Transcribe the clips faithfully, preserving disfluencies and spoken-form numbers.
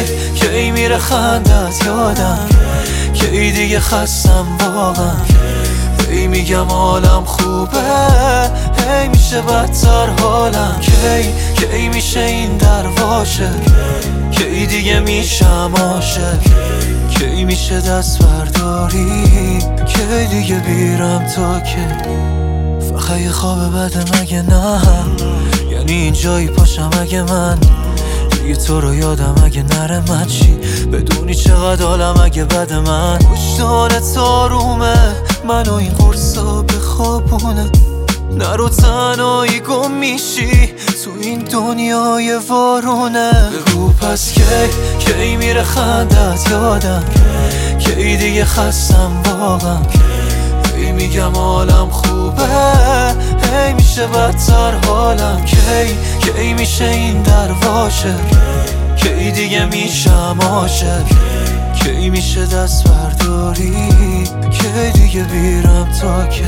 کی کی میره خندت یادم، کی دیگه خستم واقعا، هی میگم حالم خوبه هی میشه بدتر حالم، کی کی میشه این درواشه، کی دیگه میشم عاشق، کی میشه دست برداری، کی دیگه بیرم تا که فقط یه خواب بده مگه نه، یعنی اینجایی پاشم اگه من دیگه تو رو یادم اگه نره من چی، بدونی چقدر حالم اگه بد من وجدانت آرومه، منو این قرصا بخوابونه، نرو تنهایی گم میشی تو این دنیای وارونه، بگو پس کی کی میره خندت یادم، کی دیگه خستم واقعا، هی میگم حالم خوبه هی میشه بدتر حالم، کی کی میشه این درواشه، کی دیگه میشم عاشق، کی میشه دست برداری، کی دیگه بیرم تا که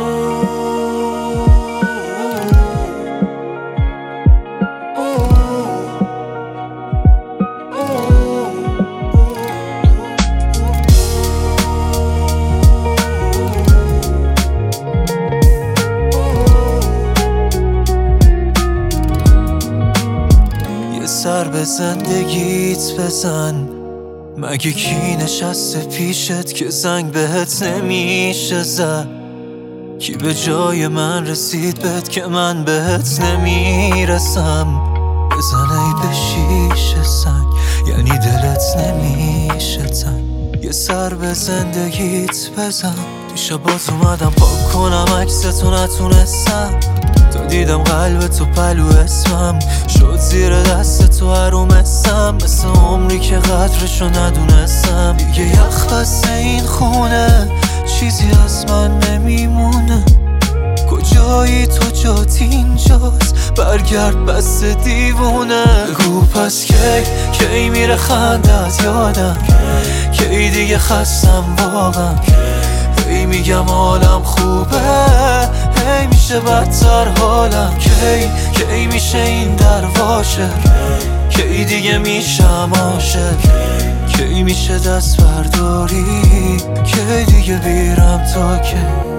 سر به زندگیت بزن، مگه کی نشسته پیشت که زنگ بهت نمیشه زد، کی به جای من رسید بهت که من بهت نمیرسم، بزن ای به شیشه سنگ یعنی دلت نمیشه تنگ، یه سر به زندگیت بزن، دیشبات اومدم پاک کنم عکستو نتونستم، تا دیدم قلب تو پلو اسمم شد زیر دست تو حرومستم، مثل عمری که قدرشو ندونستم، دیگه یخ بسته این خونه چیزی از من نمیمونه، کجایی تو جات اینجاست برگرد بس دیوونه، بگو پس کی کی میره خندت یادم، کی دیگه خستم واقعا، هی میگم حالم خوبه هی میشه بدتر حالم، کی کی میشه این درواشه، کی دیگه میشم عاشق، کی میشه دست برداری، کی دیگه بیرم تا که